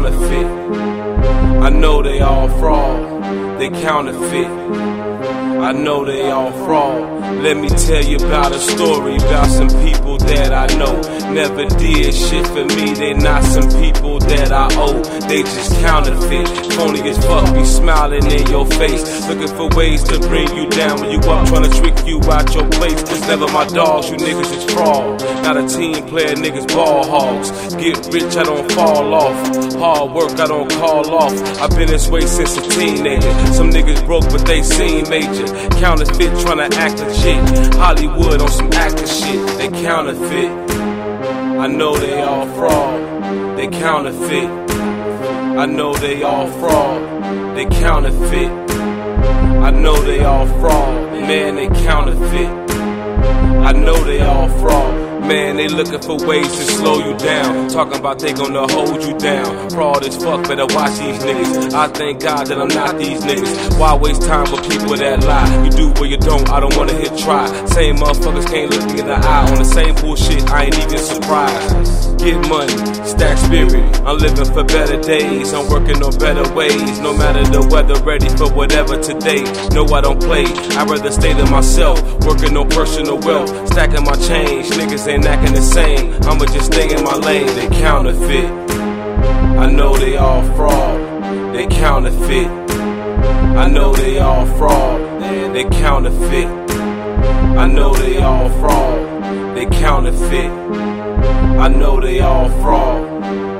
counterfeit. I know they all fraud, they counterfeit. I know they all fraud. Let me tell you about a story about some people that I know. Never did shit for me, they not some people that I owe. They just counterfeit, phony as fuck, be smiling in your face, looking for ways to bring you down when you up, trying to trick you out your place. Never my dogs, you niggas is fraud. Not a team player, niggas ball hogs. Get rich, I don't fall off. Hard work, I don't call off. I've been this way since a teenager. Some niggas broke, but they seem major. Counterfeit, tryna act legit. Hollywood on some actor shit. They counterfeit. I know they all fraud. They counterfeit. I know they all fraud. They counterfeit. I know they all fraud. Man, they counterfeit. I know they all fraud. Man, they looking for ways to slow you down. Talking about they gonna hold you down. Fraud as fuck, better watch these niggas. I thank God that I'm not these niggas. Why waste time with people that lie? You do what you don't, I don't wanna hit try. Same motherfuckers can't look me in the eye. On the same bullshit, I ain't even surprised. Get money, stack spirit. I'm living for better days. I'm working on better ways. No matter the weather, ready for whatever today. No, I don't play. I'd rather stay to myself. Working on personal wealth. Stacking my change. Niggas ain't acting the same. I'ma just stay in my lane. They counterfeit. I know they all fraud. They counterfeit. I know they all fraud. They counterfeit. I know they all fraud. They counterfeit. I know they all fraud.